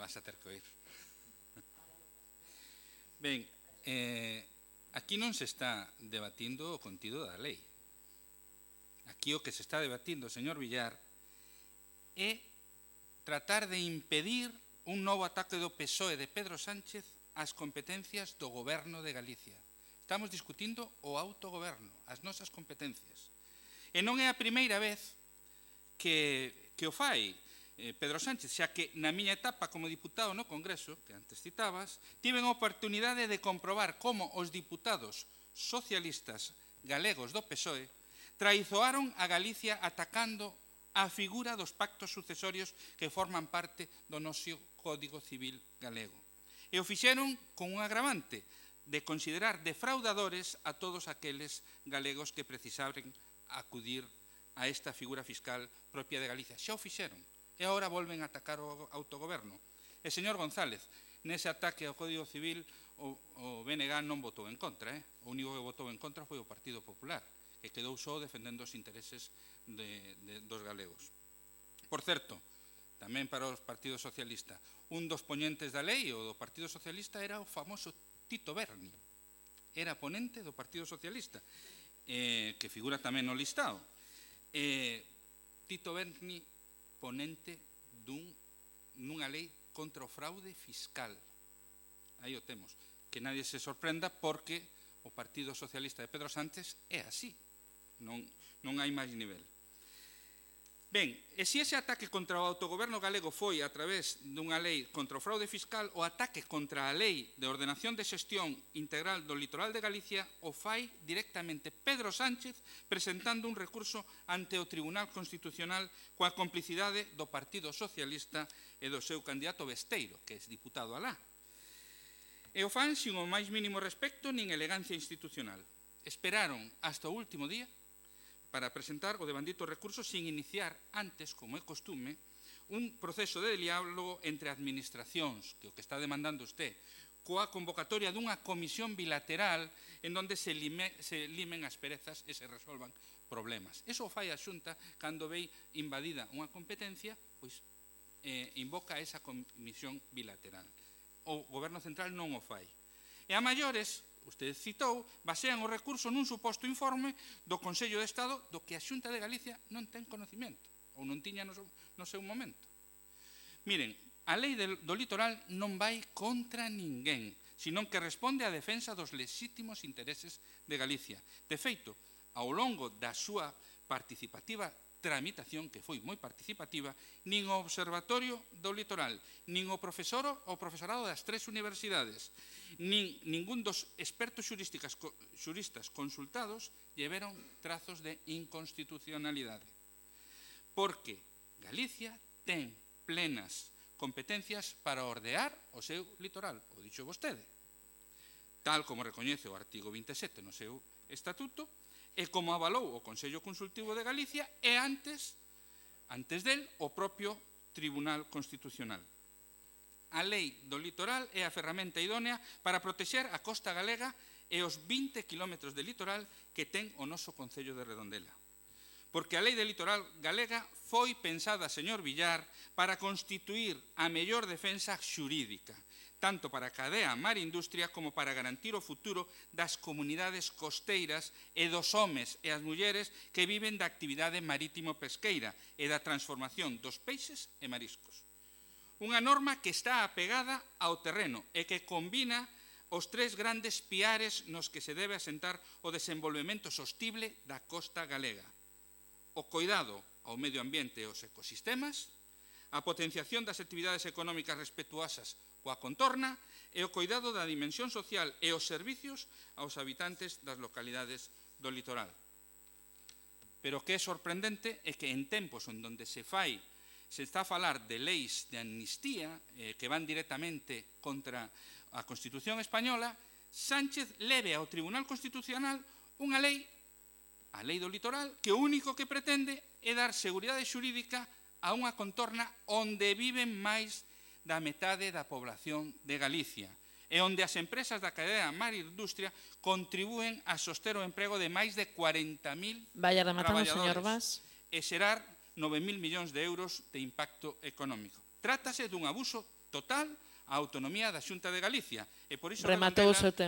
vas a ter que oír. Ben, aquí non se está debatindo o contido da lei. Aquí o que se está debatindo, señor Villar, é tratar de impedir un novo ataque do PSOE de Pedro Sánchez ás competencias do Goberno de Galicia. Estamos discutindo o autogoberno, as nosas competencias. E non é a primeira vez que o fai Pedro Sánchez, xa que na miña etapa como diputado no Congreso, que antes citabas, tiven a oportunidade de comprobar como os diputados socialistas galegos do PSOE traizoaron a Galicia atacando a figura dos pactos sucesorios que forman parte do noso Código Civil galego. E o fixeron con un agravante de considerar defraudadores a todos aqueles galegos que precisaban acudir a esta figura fiscal propia de Galicia. Xa o fixeron e agora volven a atacar o autogoberno. E, señor González, nese ataque ao Código Civil o BNG non votou en contra. O único que votou en contra foi o Partido Popular, que quedou só defendendo os intereses dos galegos. Por certo, tamén para os partidos socialistas, un dos poñentes da lei, o do Partido Socialista, era o famoso Tito Berni. Era ponente do Partido Socialista, que figura tamén no listado. Tito Berni, ponente nunha lei contra o fraude fiscal. Aí o temos. Que nadie se sorprenda porque o Partido Socialista de Pedro Sánchez é así. Non hai máis nivel. Ben, e se ese ataque contra o autogoberno galego foi a través dunha lei contra o fraude fiscal, o ataque contra a lei de ordenación de xestión integral do litoral de Galicia o fai directamente Pedro Sánchez presentando un recurso ante o Tribunal Constitucional coa complicidade do Partido Socialista e do seu candidato Besteiro, que é diputado alá. E o fan sin o máis mínimo respecto nin elegancia institucional. Esperaron hasta o último día para presentar o devandito recurso sin iniciar antes, como é costume, un proceso de diálogo entre administracións, que o que está demandando usted, coa convocatoria dunha comisión bilateral en donde se limen as perezas e se resolvan problemas. Eso o fai a Xunta cando ve invadida unha competencia, pois invoca esa comisión bilateral. O Goberno Central non o fai. E a maiores, usted citou, basean o recurso nun suposto informe do Consello de Estado do que a Xunta de Galicia non ten conocimento, ou non tiña no seu momento. Miren, a lei do litoral non vai contra ninguén, senón que responde á defensa dos lexítimos intereses de Galicia. De feito, ao longo da súa participativa tramitación, que foi moi participativa, nin o Observatorio do Litoral, nin o profesorado das 3 universidades, nin ningún dos expertos xuristas consultados lleveron trazos de inconstitucionalidade. Porque Galicia ten plenas competencias para ordear o seu litoral, o dixo vostede, tal como recoñece o artigo 27 no seu estatuto, e como avalou o Consello Consultivo de Galicia e antes del o propio Tribunal Constitucional. A lei do litoral é a ferramenta idónea para protexer a costa galega e os 20 kilómetros de litoral que ten o noso Concello de Redondela. Porque a lei de litoral galega foi pensada, señor Villar, para constituir a mellor defensa xurídica, tanto para a cadea mar-industria como para garantir o futuro das comunidades costeiras e dos homes e as mulleres que viven da actividade marítimo-pesqueira e da transformación dos peixes e mariscos. Unha norma que está apegada ao terreno e que combina os 3 grandes piares nos que se debe asentar o desenvolvemento sostible da costa galega: o coidado ao medio ambiente e aos ecosistemas, a potenciación das actividades económicas respetuosas coa contorna e o coidado da dimensión social e os servicios aos habitantes das localidades do litoral. Pero o que é sorprendente é que en tempos onde se está a falar de leis de amnistía que van directamente contra a Constitución española, Sánchez leve ao Tribunal Constitucional unha lei, a lei do litoral, que o único que pretende é dar seguridade xurídica a unha contorna onde viven máis da metade da población de Galicia e onde as empresas da cadea mar-industria contribúen a soster o emprego de máis de 40.000 traballadores e xerar 9.000 millóns de euros de impacto económico. Trátase dun abuso total á autonomía da Xunta de Galicia. E por iso Rematou o seu redondela